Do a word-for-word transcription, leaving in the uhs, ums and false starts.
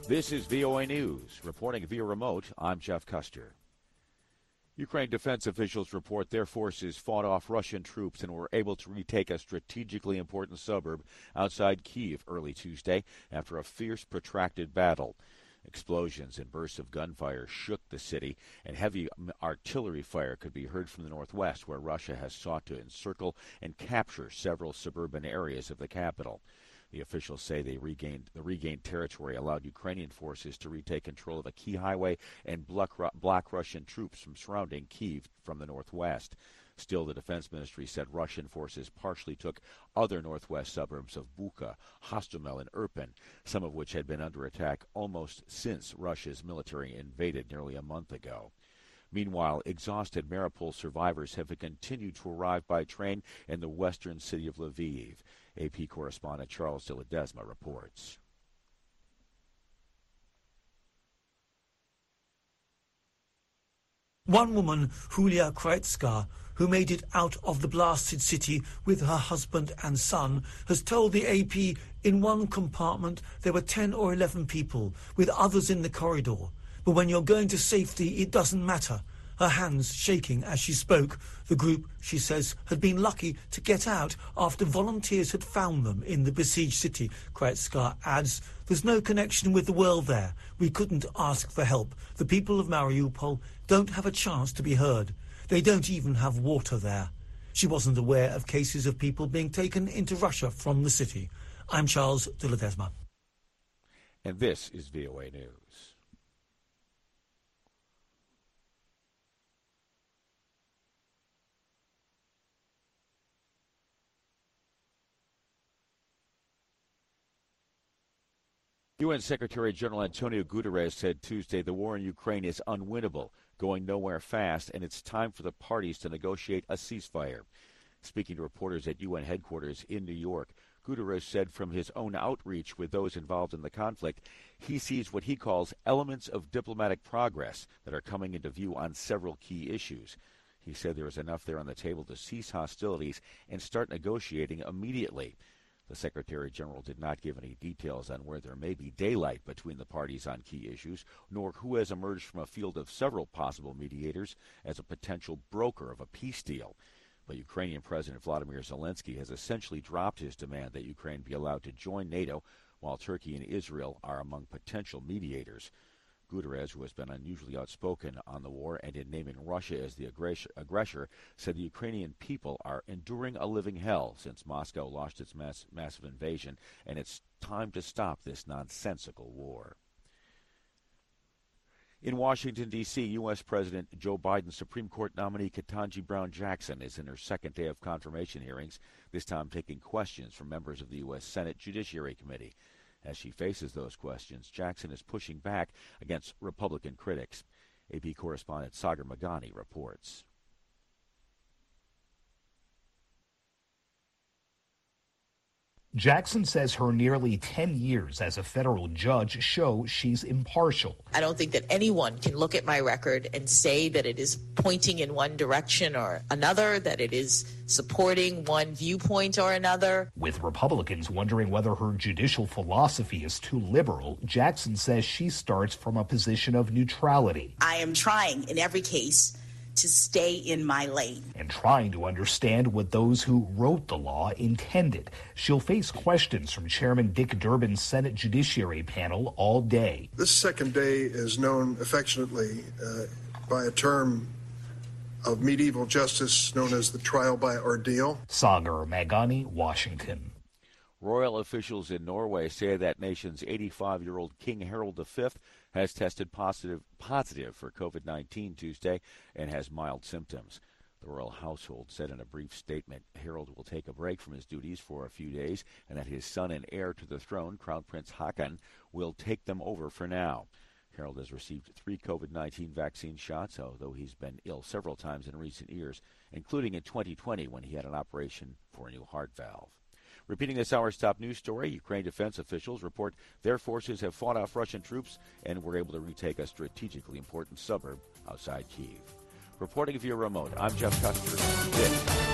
This is V O A News. Reporting via remote, I'm Jeff Custer. Ukraine defense officials report their forces fought off Russian troops and were able to retake a strategically important suburb outside Kyiv early Tuesday after a fierce, protracted battle. Explosions and bursts of gunfire shook the city, and heavy artillery fire could be heard from the northwest, where Russia has sought to encircle and capture several suburban areas of the capital. The officials say they regained the regained territory allowed Ukrainian forces to retake control of a key highway and block Russian troops from surrounding Kyiv from the northwest. Still, the defense ministry said Russian forces partially took other northwest suburbs of Bucha, Hostomel, and Irpin, some of which had been under attack almost since Russia's military invaded nearly a month ago. Meanwhile, exhausted Mariupol survivors have continued to arrive by train in the western city of Lviv. A P correspondent Charles de Ledesma reports. One woman, Julia Krajewska, who made it out of the blasted city with her husband and son, has told the A P in one compartment there were ten or eleven people, with others in the corridor. But when you're going to safety, it doesn't matter. Her hands shaking as she spoke. The group, she says, had been lucky to get out after volunteers had found them in the besieged city. Krajewska adds, there's no connection with the world there. We couldn't ask for help. The people of Mariupol don't have a chance to be heard. They don't even have water there. She wasn't aware of cases of people being taken into Russia from the city. I'm Charles de Ledesma. And this is V O A News. U N Secretary General Antonio Guterres said Tuesday the war in Ukraine is unwinnable, going nowhere fast, and it's time for the parties to negotiate a ceasefire. Speaking to reporters at U N headquarters in New York, Guterres said from his own outreach with those involved in the conflict, he sees what he calls elements of diplomatic progress that are coming into view on several key issues. He said there is enough there on the table to cease hostilities and start negotiating immediately. The Secretary General did not give any details on where there may be daylight between the parties on key issues, nor who has emerged from a field of several possible mediators as a potential broker of a peace deal. But Ukrainian President Vladimir Zelensky has essentially dropped his demand that Ukraine be allowed to join NATO, while Turkey and Israel are among potential mediators. Guterres, who has been unusually outspoken on the war and in naming Russia as the aggressor, said the Ukrainian people are enduring a living hell since Moscow launched its mass, massive invasion, and it's time to stop this nonsensical war. In Washington, D C, U S. President Joe Biden's Supreme Court nominee Ketanji Brown Jackson is in her second day of confirmation hearings, this time taking questions from members of the U S. Senate Judiciary Committee. As she faces those questions, Jackson is pushing back against Republican critics. A P correspondent Sagar Magani reports. Jackson says her nearly ten years as a federal judge show she's impartial. I don't think that anyone can look at my record and say that it is pointing in one direction or another, that it is supporting one viewpoint or another. With Republicans wondering whether her judicial philosophy is too liberal, Jackson says she starts from a position of neutrality. I am trying in every case to stay in my lane. And trying to understand what those who wrote the law intended. She'll face questions from Chairman Dick Durbin's Senate Judiciary panel all day. This second day is known affectionately uh, by a term of medieval justice known as the trial by ordeal. Sagar Magani, Washington. Royal officials in Norway say that nation's eighty-five-year-old King Harald the Fifth has tested positive positive for COVID nineteen Tuesday and has mild symptoms. The royal household said in a brief statement Harald will take a break from his duties for a few days and that his son and heir to the throne, Crown Prince Haakon, will take them over for now. Harald has received three COVID nineteen vaccine shots, although he's been ill several times in recent years, including in twenty twenty when he had an operation for a new heart valve. Repeating this hour's top news story, Ukraine defense officials report their forces have fought off Russian troops and were able to retake a strategically important suburb outside Kyiv. Reporting via remote, I'm Jeff Custer. This